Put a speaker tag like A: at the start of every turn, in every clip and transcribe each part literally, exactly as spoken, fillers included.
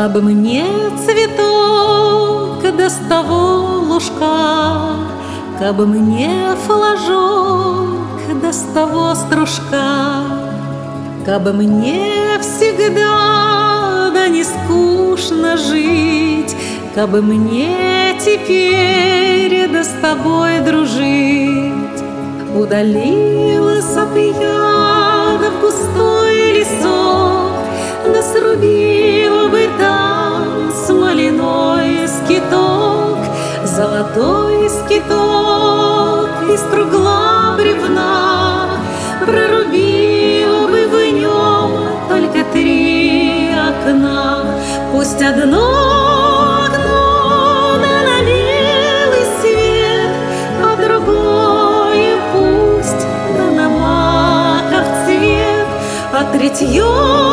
A: Кабы мне цветок да с того лужка, кабы мне флажок да с того стружка, кабы мне всегда да не скучно жить, кабы мне теперь да с тобой дружить. Удалилась б я да в густой лесок, да срубила бы там смоляной скиток, золотой скиток из кругла бревна, прорубила бы в нем только три окна. Пусть одно окно да на белый свет, а другое пусть да на маков цвет, а третье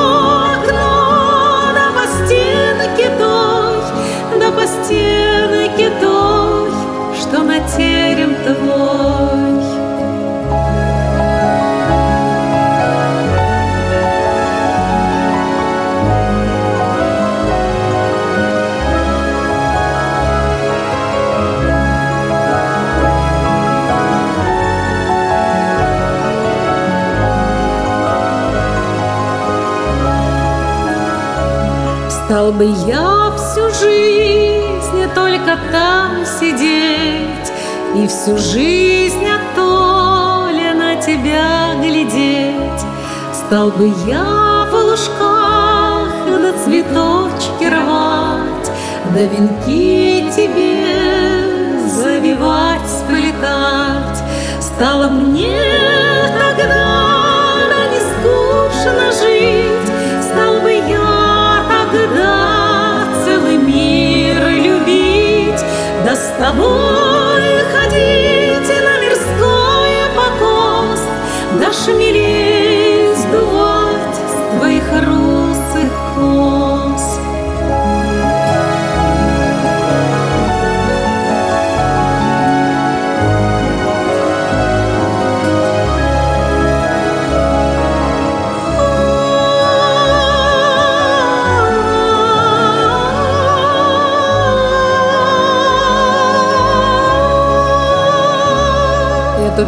A: окно да по стенке той, да по стенке той, что на терем твой. Стал бы я всю жизнь только там сидеть и всю жизнь оттоле на тебя глядеть. Стал бы я в лужках да цветочки рвать, да венки тебе завивать, сплетать. Стало мне тогда да не скучно жить, стал бы я тогда целый мир любить, да с тобой ходить на мирской покос, да шмелей сдувать с твоих русых кос. Эту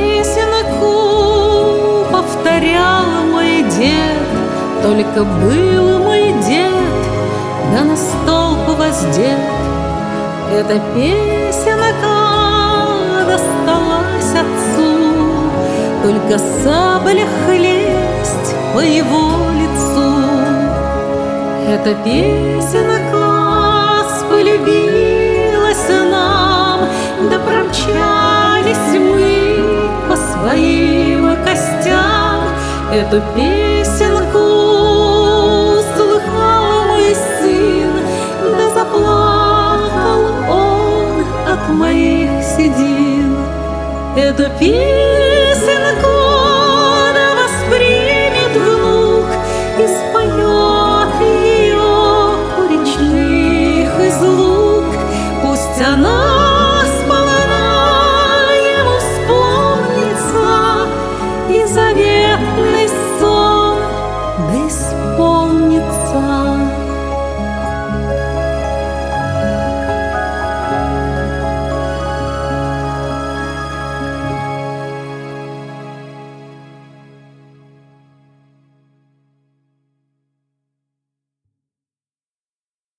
A: песенку повторял мой дед, только был мой дед да на столб воздет. Эта песенка досталась отцу, только сабля хлесть по его лицу. Эта песенка полюбилась нам, да промчались мы по своим костям. Эту песенку слыхал мой сын, да заплакал он от моих седин. Эту песенку да воспримет внук и споет ее у речных излук. Пусть она сполна ему вспомнится, и заветный сон да исполнится.